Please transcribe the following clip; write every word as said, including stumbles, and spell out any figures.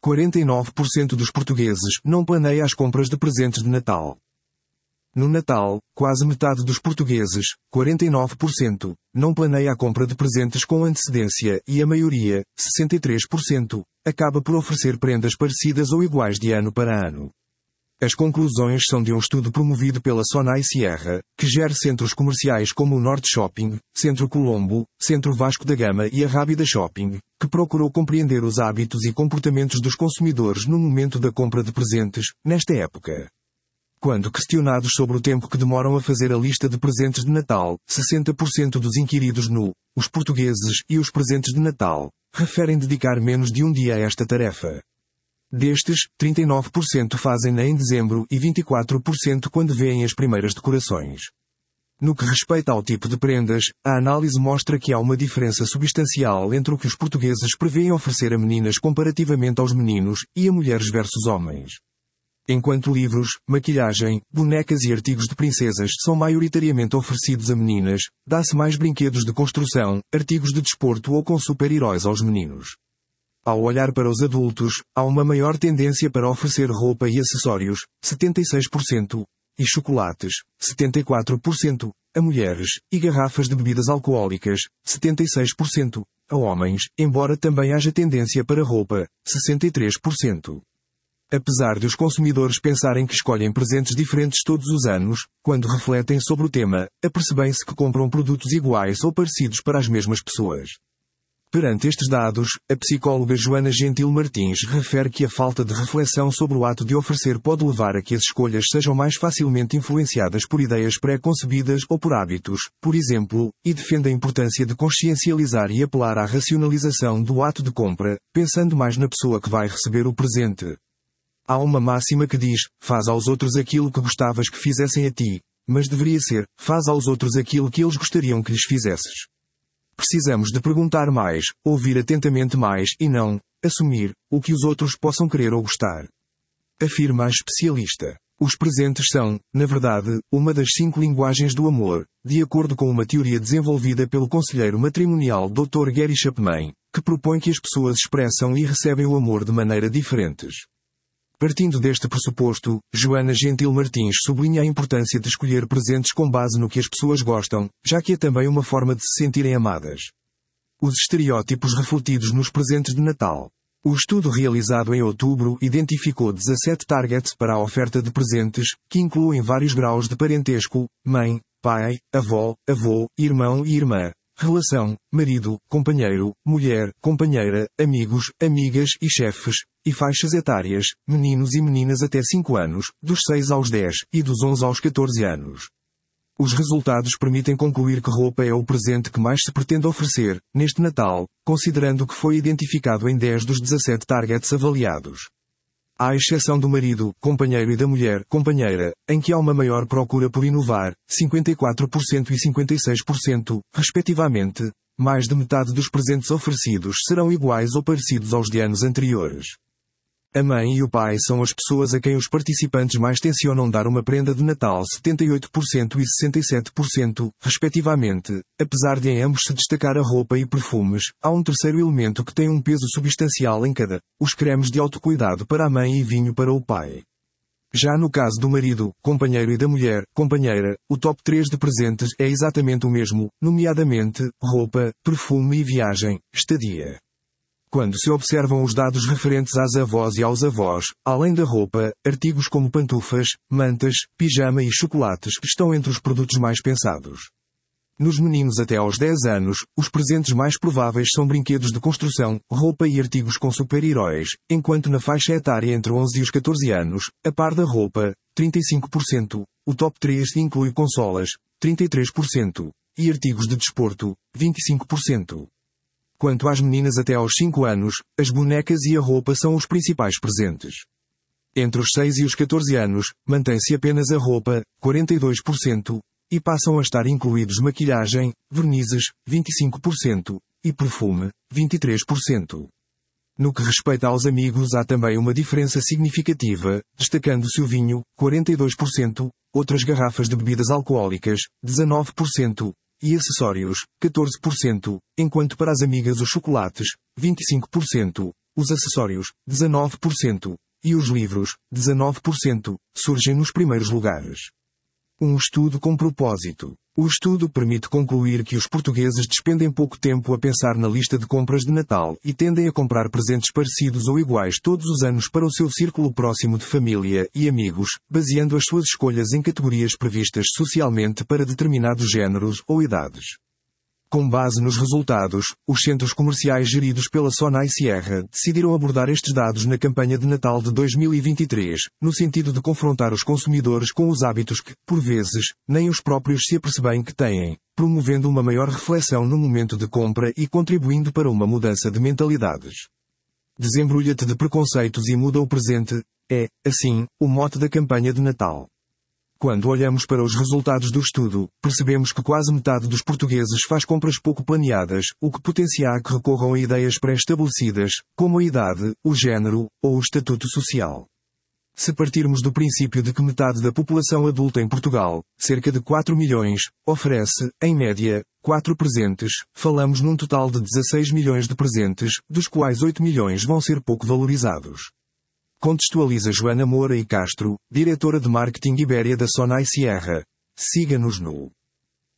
quarenta e nove por cento dos portugueses não planeia as compras de presentes de Natal. No Natal, quase metade dos portugueses, quarenta e nove por cento, não planeia a compra de presentes com antecedência e a maioria, sessenta e três por cento, acaba por oferecer prendas parecidas ou iguais de ano para ano. As conclusões são de um estudo promovido pela Sonai Sierra, que gera centros comerciais como o Norte Shopping, Centro Colombo, Centro Vasco da Gama e a Rábida Shopping, que procurou compreender os hábitos e comportamentos dos consumidores no momento da compra de presentes, nesta época. Quando questionados sobre o tempo que demoram a fazer a lista de presentes de Natal, sessenta por cento dos inquiridos no Os Portugueses e os Presentes de Natal referem dedicar menos de um dia a esta tarefa. Destes, trinta e nove por cento fazem-na em dezembro e vinte e quatro por cento quando veem as primeiras decorações. No que respeita ao tipo de prendas, a análise mostra que há uma diferença substancial entre o que os portugueses prevêem oferecer a meninas comparativamente aos meninos e a mulheres versus homens. Enquanto livros, maquilhagem, bonecas e artigos de princesas são maioritariamente oferecidos a meninas, dá-se mais brinquedos de construção, artigos de desporto ou com super-heróis aos meninos. Ao olhar para os adultos, há uma maior tendência para oferecer roupa e acessórios, setenta e seis por cento, e chocolates, setenta e quatro por cento, a mulheres, e garrafas de bebidas alcoólicas, setenta e seis por cento, a homens, embora também haja tendência para roupa, sessenta e três por cento. Apesar de os consumidores pensarem que escolhem presentes diferentes todos os anos, quando refletem sobre o tema, apercebem-se que compram produtos iguais ou parecidos para as mesmas pessoas. Perante estes dados, a psicóloga Joana Gentil Martins refere que a falta de reflexão sobre o ato de oferecer pode levar a que as escolhas sejam mais facilmente influenciadas por ideias pré-concebidas ou por hábitos, por exemplo, e defende a importância de consciencializar e apelar à racionalização do ato de compra, pensando mais na pessoa que vai receber o presente. Há uma máxima que diz, faz aos outros aquilo que gostavas que fizessem a ti, mas deveria ser, faz aos outros aquilo que eles gostariam que lhes fizesses. Precisamos de perguntar mais, ouvir atentamente mais e não, assumir, o que os outros possam querer ou gostar. Afirma a especialista. Os presentes são, na verdade, uma das cinco linguagens do amor, de acordo com uma teoria desenvolvida pelo conselheiro matrimonial doutor Gary Chapman, que propõe que as pessoas expressam e recebem o amor de maneira diferentes. Partindo deste pressuposto, Joana Gentil Martins sublinha a importância de escolher presentes com base no que as pessoas gostam, já que é também uma forma de se sentirem amadas. Os estereótipos refletidos nos presentes de Natal. O estudo realizado em outubro identificou dezassete targets para a oferta de presentes, que incluem vários graus de parentesco, mãe, pai, avó, avô, irmão e irmã, relação, marido, companheiro, mulher, companheira, amigos, amigas e chefes, e faixas etárias, meninos e meninas até cinco anos, dos seis aos dez, e dos onze aos catorze anos. Os resultados permitem concluir que roupa é o presente que mais se pretende oferecer, neste Natal, considerando que foi identificado em dez dos dezassete targets avaliados. À exceção do marido, companheiro e da mulher, companheira, em que há uma maior procura por inovar, cinquenta e quatro por cento e cinquenta e seis por cento, respectivamente, mais de metade dos presentes oferecidos serão iguais ou parecidos aos de anos anteriores. A mãe e o pai são as pessoas a quem os participantes mais tencionam dar uma prenda de Natal, setenta e oito por cento e sessenta e sete por cento, respectivamente. Apesar de em ambos se destacar a roupa e perfumes, há um terceiro elemento que tem um peso substancial em cada: os cremes de autocuidado para a mãe e vinho para o pai. Já no caso do marido, companheiro e da mulher, companheira, o top três de presentes é exatamente o mesmo, nomeadamente, roupa, perfume e viagem, estadia. Quando se observam os dados referentes às avós e aos avós, além da roupa, artigos como pantufas, mantas, pijama e chocolates estão entre os produtos mais pensados. Nos meninos até aos dez anos, os presentes mais prováveis são brinquedos de construção, roupa e artigos com super-heróis, enquanto na faixa etária entre onze e os catorze anos, a par da roupa, trinta e cinco por cento, o top três inclui consolas, trinta e três por cento, e artigos de desporto, vinte e cinco por cento. Quanto às meninas até aos cinco anos, as bonecas e a roupa são os principais presentes. Entre os seis e os catorze anos, mantém-se apenas a roupa, quarenta e dois por cento, e passam a estar incluídos maquilhagem, vernizes, vinte e cinco por cento, e perfume, vinte e três por cento. No que respeita aos amigos, há também uma diferença significativa, destacando-se o vinho, quarenta e dois por cento, outras garrafas de bebidas alcoólicas, dezanove por cento, e acessórios, catorze por cento, enquanto para as amigas os chocolates, vinte e cinco por cento, Os acessórios, dezanove por cento. E os livros, dezanove por cento, surgem nos primeiros lugares. Um estudo com propósito. O estudo permite concluir que os portugueses despendem pouco tempo a pensar na lista de compras de Natal e tendem a comprar presentes parecidos ou iguais todos os anos para o seu círculo próximo de família e amigos, baseando as suas escolhas em categorias previstas socialmente para determinados géneros ou idades. Com base nos resultados, os centros comerciais geridos pela Sonai Sierra decidiram abordar estes dados na campanha de Natal de dois mil e vinte e três, no sentido de confrontar os consumidores com os hábitos que, por vezes, nem os próprios se apercebem que têm, promovendo uma maior reflexão no momento de compra e contribuindo para uma mudança de mentalidades. Desembrulha-te de preconceitos e muda o presente, é, assim, o mote da campanha de Natal. Quando olhamos para os resultados do estudo, percebemos que quase metade dos portugueses faz compras pouco planeadas, o que potencia a que recorram a ideias pré-estabelecidas, como a idade, o género, ou o estatuto social. Se partirmos do princípio de que metade da população adulta em Portugal, cerca de quatro milhões, oferece, em média, quatro presentes, falamos num total de dezasseis milhões de presentes, dos quais oito milhões vão ser pouco valorizados. Contextualiza Joana Moura e Castro, diretora de marketing Ibéria da Sonai Sierra. Siga-nos no